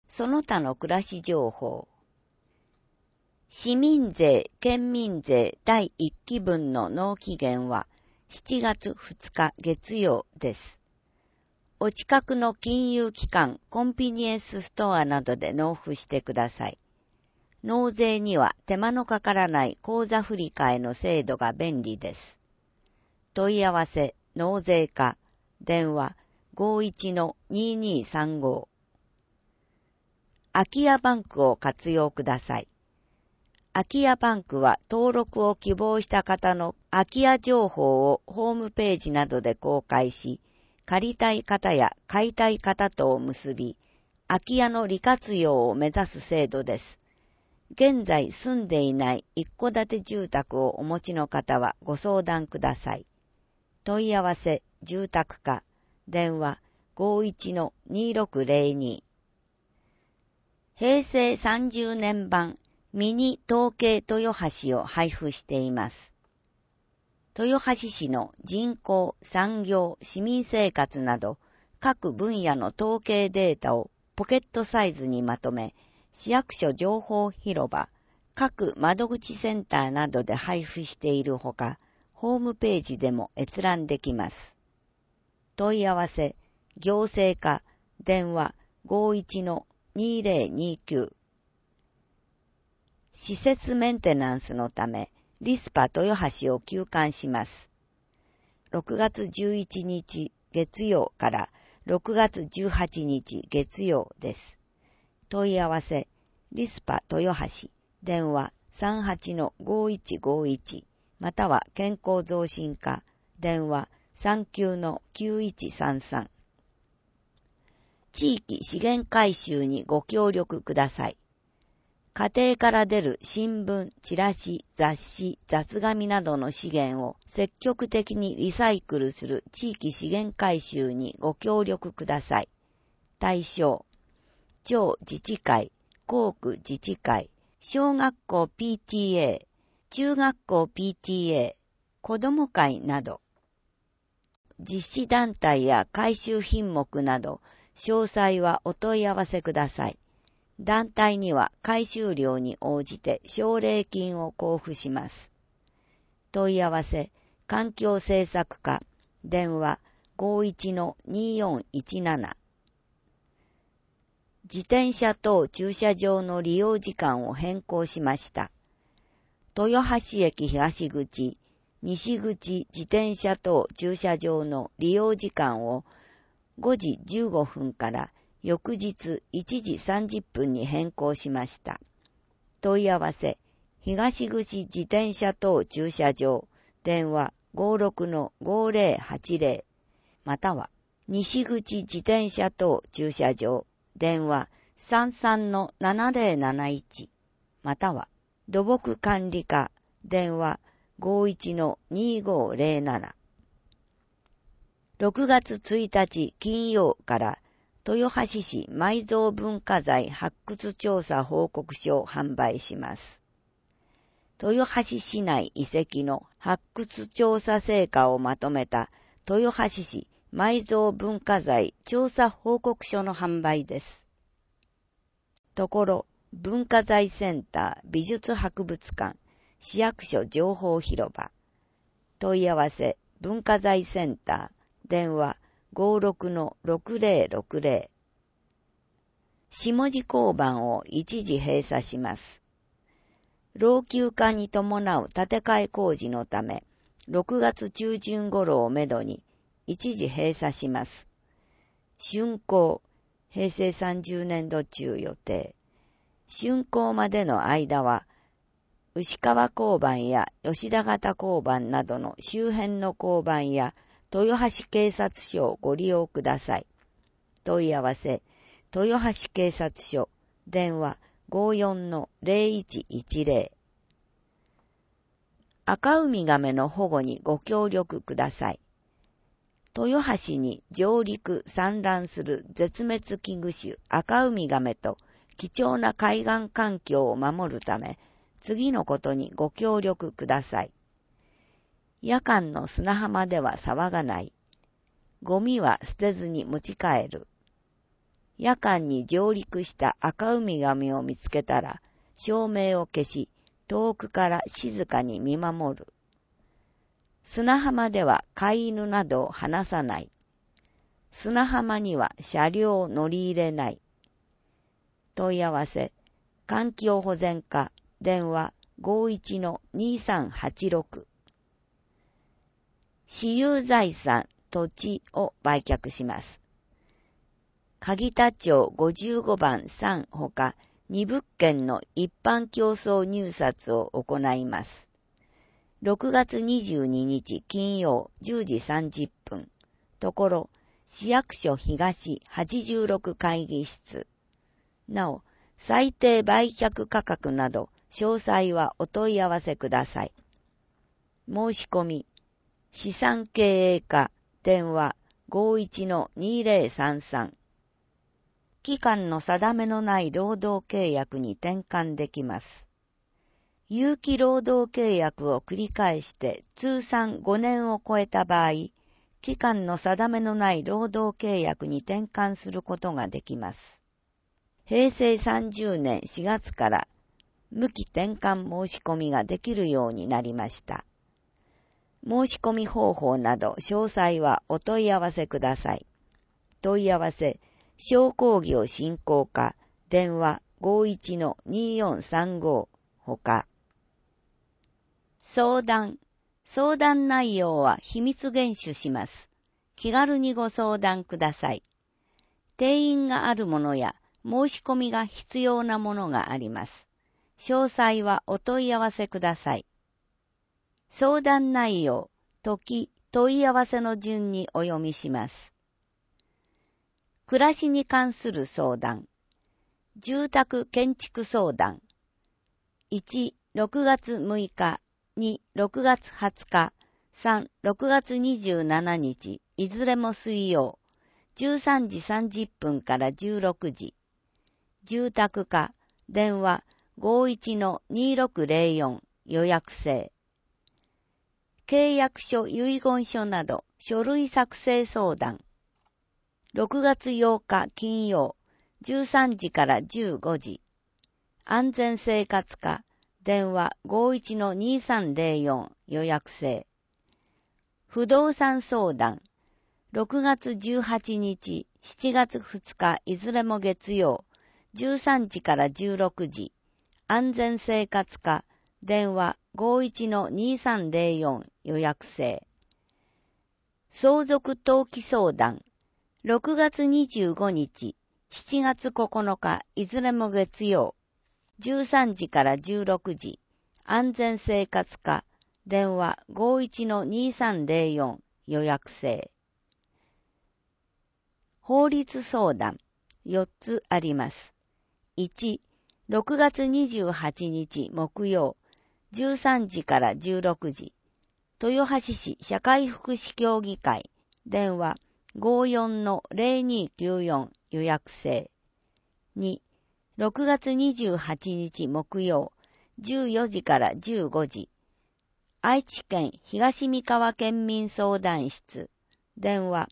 その他の暮らし情報。市民税、県民税第1期分の納期限は7月2日月曜です。お近くの金融機関、コンビニエンスストアなどで納付してください。納税には手間のかからない口座振替の制度が便利です。問い合わせ、納税課、電話 51-2235。空き家バンクを活用ください。空き家バンクは登録を希望した方の空き家情報をホームページなどで公開し、借りたい方や買いたい方とを結び、空き家の利活用を目指す制度です。現在住んでいない一戸建て住宅をお持ちの方はご相談ください。問い合わせ、住宅課、電話 51-2602。平成30年版ミニ統計豊橋を配布しています。豊橋市の人口、産業、市民生活など各分野の統計データをポケットサイズにまとめ、市役所情報広場、各窓口センターなどで配布しているほか、ホームページでも閲覧できます。問い合わせ、行政課、電話 51-2029。施設メンテナンスのため、リスパ豊橋を休館します。6月11日月曜から6月18日月曜です。問い合わせ、リスパ豊橋、電話 38-5151 または健康増進課、電話 39-9133。地域資源回収にご協力ください。家庭から出る新聞、チラシ、雑誌、雑紙などの資源を積極的にリサイクルする地域資源回収にご協力ください。対象、町自治会、校区自治会、小学校 PTA、中学校 PTA、子ども会など。実施団体や回収品目など、詳細はお問い合わせください。団体には回収量に応じて奨励金を交付します。問い合わせ、環境政策課、電話 51-2417。自転車等駐車場の利用時間を変更しました。豊橋駅東口、西口自転車等駐車場の利用時間を5時15分から翌日1時30分に変更しました。問い合わせ、東口自転車等駐車場、電話 56-5080 または西口自転車等駐車場、電話 33-7071 または土木管理課、電話 51-2507。6月1日金曜から豊橋市埋蔵文化財発掘調査報告書を販売します。豊橋市内遺跡の発掘調査成果をまとめた豊橋市埋蔵文化財調査報告書の販売です。ところ、文化財センター美術博物館市役所情報広場問い合わせ文化財センター電話 56-6060。下地交番を一時閉鎖します。老朽化に伴う建て替え工事のため、6月中旬頃をめどに一時閉鎖します。竣工、平成30年度中予定。竣工までの間は、牛川交番や吉田型交番などの周辺の交番や豊橋警察署をご利用ください。問い合わせ、豊橋警察署、電話 54-0110。赤ウミガメの保護にご協力ください。豊橋に上陸産卵する絶滅危惧種赤ウミガメと貴重な海岸環境を守るため、次のことにご協力ください。夜間の砂浜では騒がない。ゴミは捨てずに持ち帰る。 夜間に上陸した赤ウミガメを見つけたら、照明を消し、遠くから静かに見守る。砂浜では飼い犬などを離さない。砂浜には車両を乗り入れない。問い合わせ、環境保全課、電話 51-2386。私有財産、土地を売却します。鍵田町55番3ほか2物件の一般競争入札を行います。6月22日金曜10時30分。ところ、市役所東86会議室。なお、最低売却価格など、詳細はお問い合わせください。申し込み、資産経営課、電話 51-2033。期間の定めのない労働契約に転換できます。有期労働契約を繰り返して通算5年を超えた場合、期間の定めのない労働契約に転換することができます。平成30年4月から無期転換申し込みができるようになりました。申し込み方法など詳細はお問い合わせください。問い合わせ、商工業振興課、電話 51-2435 ほか。相談内容は秘密厳守します。気軽にご相談ください。定員があるものや申し込みが必要なものがあります。詳細はお問い合わせください。相談内容、時、問い合わせの順にお読みします。暮らしに関する相談。住宅建築相談。1、6月6日。2、6月20日。3、6月27日。いずれも水曜。13時30分から16時。住宅課。電話 51-2604 予約制。契約書遺言書など書類作成相談。6月8日金曜13時から15時。安全生活課。電話 51-2304 予約制。不動産相談。6月18日、7月2日いずれも月曜。13時から16時。安全生活課。電話 51-2304 予約制。相続登記相談。6月25日、7月9日いずれも月曜。13時から16時。安全生活課。電話 51-2304 予約制。法律相談。4つあります。1、6月28日木曜。13時から16時。豊橋市社会福祉協議会。電話 54-0294 予約制。2、6月28日木曜。14時から15時。愛知県東三河県民相談室。電話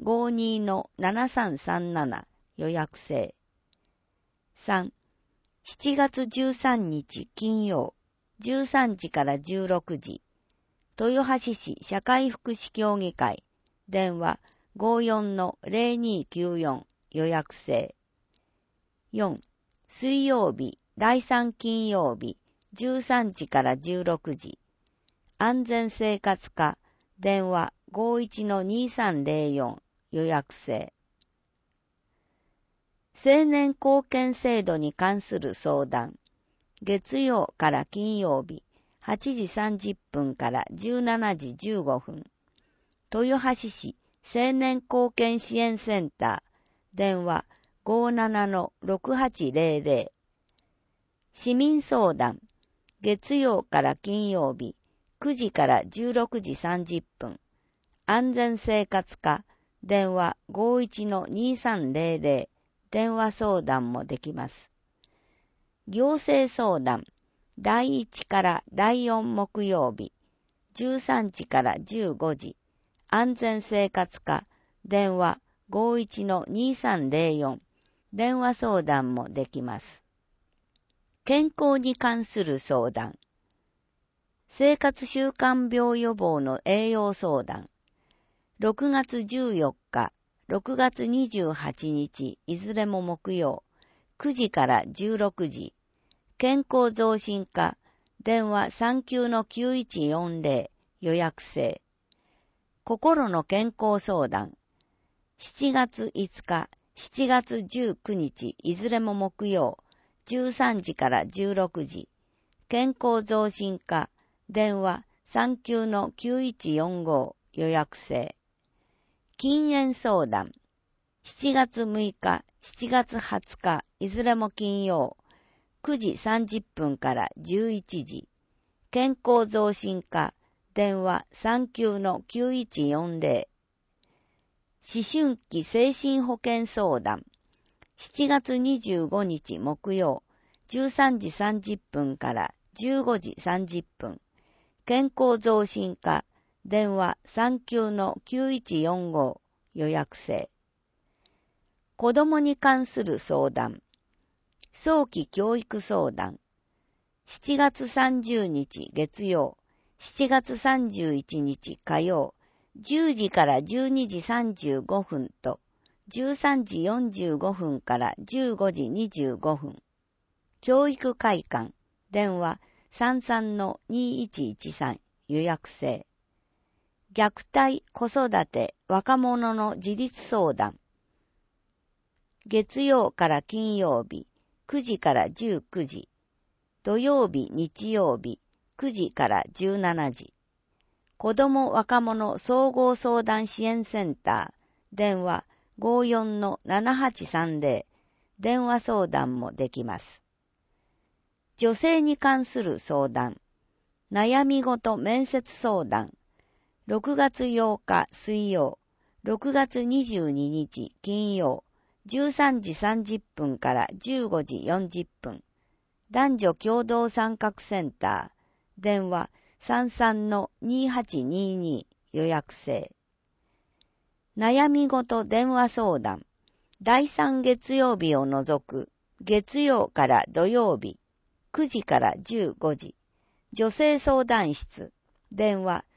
52-7337 予約制。3、7月13日金曜。13時から16時。豊橋市社会福祉協議会。電話 54-0294 予約制。4、水曜日、第3金曜日。13時から16時。安全生活課。電話 51-2304 予約制。青年貢献制度に関する相談。月曜から金曜日、8時30分から17時15分。豊橋市青年貢献支援センター。電話 57-6800。市民相談。月曜から金曜日、9時から16時30分。安全生活課。電話 51-2300。電話相談もできます。行政相談。第1から第4木曜日。13時から15時。安全生活課。電話 51-2304。 電話相談もできます。健康に関する相談。生活習慣病予防の栄養相談。6月14日、6月28日、いずれも木曜、9時から16時。健康増進課、電話39-9140、予約制。心の健康相談。7月5日、7月19日、いずれも木曜、13時から16時。健康増進課、電話39-9145、予約制。禁煙相談。7月6日、7月20日、いずれも金曜、9時30分から11時。健康増進課、電話39-9140。思春期精神保健相談。7月25日木曜、13時30分から15時30分。健康増進課、電話39-9145、予約制。子供に関する相談。早期教育相談。7月30日月曜、7月31日火曜、10時から12時35分と、13時45分から15時25分。教育会館、電話33-2113、予約制。虐待、子育て、若者の自立相談。月曜から金曜日、9時から19時。土曜日、日曜日、9時から17時。子ども若者総合相談支援センター、電話54-7830、電話相談もできます。女性に関する相談、悩み事面接相談、6月8日水曜、6月22日金曜、13時30分から15時40分、男女共同参画センター、電話33-2822、予約制。悩み事電話相談。第3月曜日を除く、月曜から土曜日、9時から15時。女性相談室。電話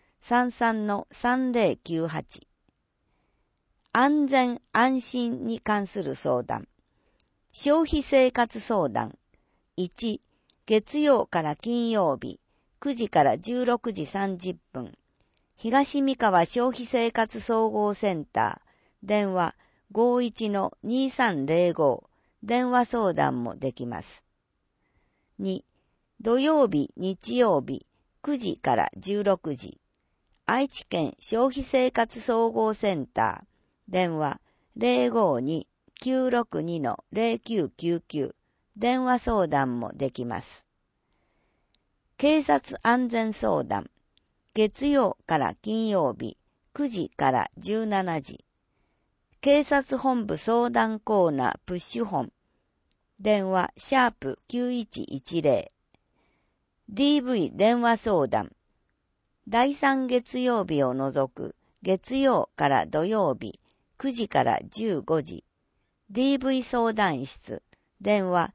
33-3098。安全安心に関する相談。消費生活相談。1、月曜から金曜日、9時から16時30分。東三河消費生活総合センター、電話51-2305、電話相談もできます。2、土曜日、日曜日、9時から16時。愛知県消費生活総合センター、電話052-962-0999、電話相談もできます。警察安全相談。月曜から金曜日、9時から17時。警察本部相談コーナープッシュ本。電話#9110。DV 電話相談。第3月曜日を除く月曜から土曜日、9時から15時。DV 相談室。電話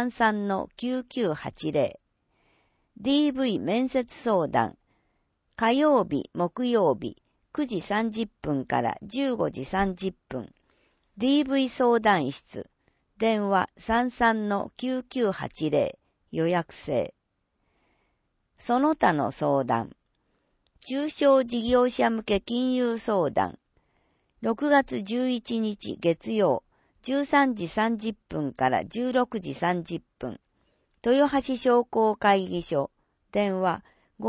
33-9980。DV 面接相談。火曜日、木曜日、9時30分から15時30分。DV 相談室。電話33-9980。予約制。その他の相談。中小事業者向け金融相談。6月11日月曜、13時30分から16時30分。豊橋商工会議所。電話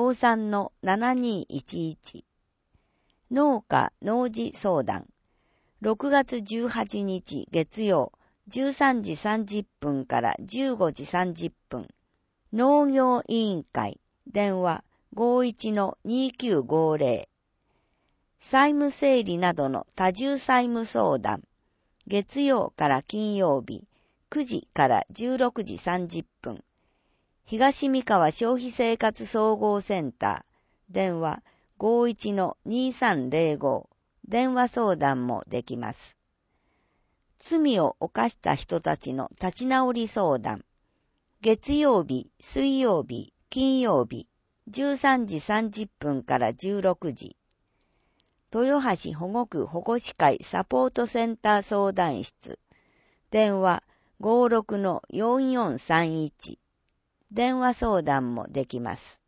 53-7211。農家農事相談。6月18日月曜、13時30分から15時30分。農業委員会。電話51-2950。債務整理などの多重債務相談。月曜から金曜日、9時から16時30分。東三河消費生活総合センター。電話51-2305。電話相談もできます。 罪を犯した人たちの立ち直り相談。月曜日、水曜日、金曜日、13時30分から16時。豊橋保護区保護司会サポートセンター相談室。電話 56-4431。電話相談もできます。